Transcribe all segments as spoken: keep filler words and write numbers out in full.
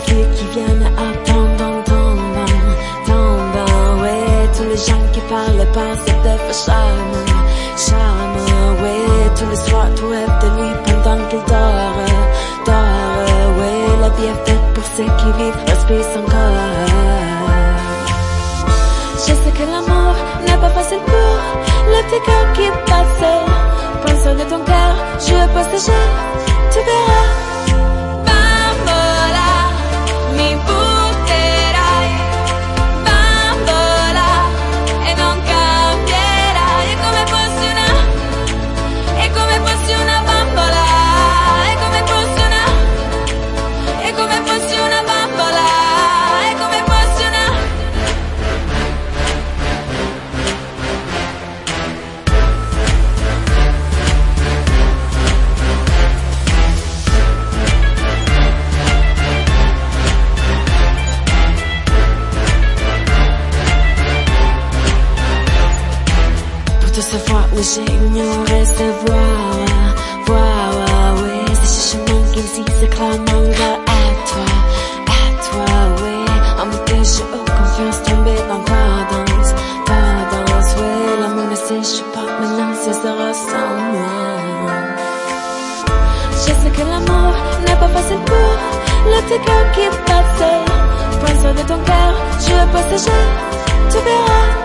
filles qui viennent à pendant, pendant, pendant, ouais. Tous les gens qui parlent pas, c'est des faux charmes, charme, ouais. Tous les soirs, tu rêves de lui pendant qu'il dort, dort, ouais. La vie est faite pour ceux qui vivent, respire son corps. Je sais que l'amour n'est pas facile pour le petit cœur qui passe. Prends soin de ton cœur, je suis passager, tu verras. Bambola, mi butterai. Bambola, e non cambierai. È come fossi una, è come fossi una bambola. È come fossi una, è come fossi una bambola. È come fossi una. Cette fois où j'ai ignoré ces voix, voix, oui. C'est ce chemin qui s'éclamera à toi, à toi, oui. En me j'ai eu confiance, tomber dans ta danse, ta danse, oui. L'amour ne sèche pas maintenant, ce sera sans moi. Je sais que l'amour n'est pas facile pour le petit cœur qui passe. Prends soin de ton cœur, je vais passager, tu verras.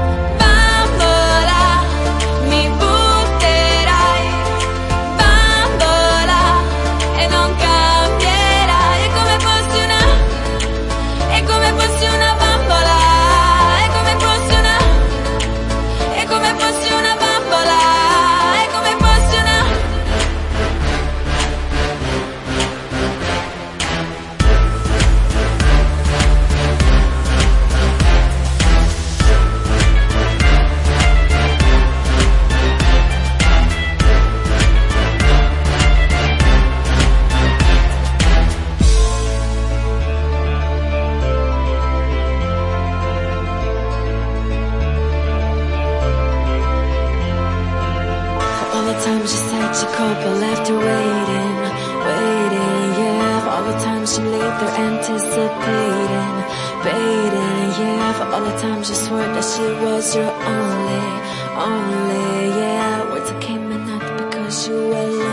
Times she said she called but left her waiting, waiting, yeah. For all the times she lived there anticipating, baiting, yeah. For all the times she swore that she was your only, only, yeah. Words that came in not because you were alone.